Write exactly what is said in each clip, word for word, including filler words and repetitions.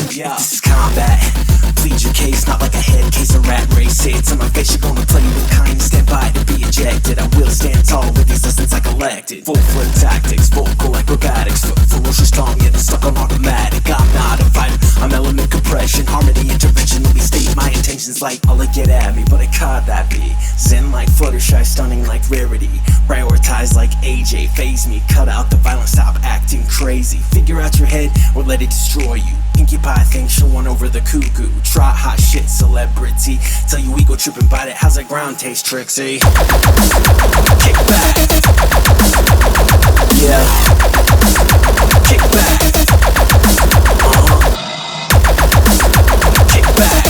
Yeah. This is combat. Plead your case, not like a head case of rat race. Say it to my face, you're gonna play with kindness. Stand by to be ejected. I will stand tall with these lessons I collected. Full flip tactics, vocal acrobatics. Ferocious strong, yet stuck on automatic. I'm not a fighter, I'm element compression. Harmony intervention, let me state my intentions like all it get at me, but I caught that be zen like Fluttershy, stunning like rarity. Prioritize like A J, phase me. Cut out the violence, stop acting crazy. Figure out your head or let it destroy you. Pinkie Pie thinks she'll run over the cuckoo. Trot hot shit celebrity. Tell you ego tripping, bite it. How's that ground taste, Trixie? Kick back. Yeah. Kick back. Uh-huh. Kick back.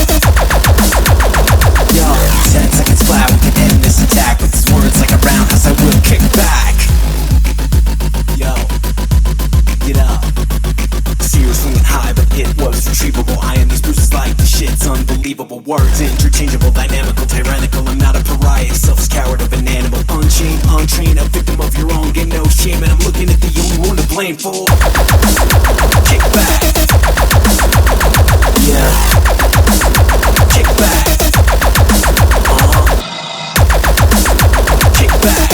Yo, ten seconds flat, we can end this attack with these words like a roundhouse. I will kick back. Yo, get up. Sears swinging high, but it was retrievable. I am these bruises like the shit's unbelievable. Words interchangeable, dynamical, tyrannical. I'm not a pariah, selfish coward of an animal. Unchained, untrained, a victim of your own. Get no shame, and I'm looking at the only one to blame for. Kick back. Yeah. Kick back. Uh-huh. Kick back.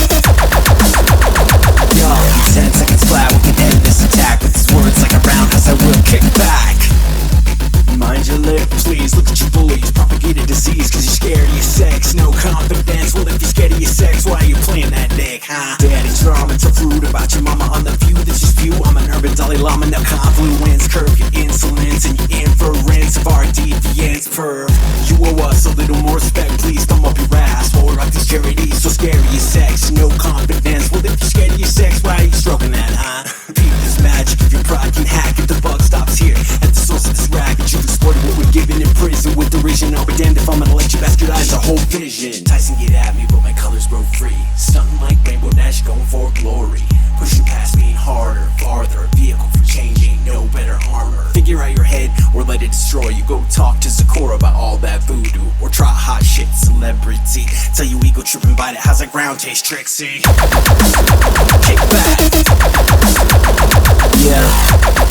Yo, ten seconds flat, we can end this attack with these words like a roundhouse. I will kick back. Mind your lip, please. Look at your bullies, propagate a disease cause you're scared of your sex. No confidence, well if you're scared of your sex, why are you playing that dick, huh? Daddy's drama, tough rude about your mama on the view. This is view, I'm an urban Dalai Lama. Now confluence, curve your insolence and your inference of our deviance per. You owe us a little more respect, please thumb up your ass while we rock these charities. So scared of your sex, no confidence. Well if you're scared of your sex, why are you stroking that, huh? Peep this magic, if your pride can hack it, the buck stops here. At the source of this racket, you've exploited what we're given in prison with derision. I'll be damned if I'm gonna let you bastardize the whole vision. Tyson get at me, but my colors broke free. Stunting like Rainbow Dash, going for glory. Pushing past me harder, farther. Vehicle for changing, no better armor. Figure out your head or let it destroy you. Go talk to Zakora about all that voodoo. Or try hot shit celebrity. Tell you ego tripping, bite it. How's that ground taste, Trixie? Kick back. Yeah.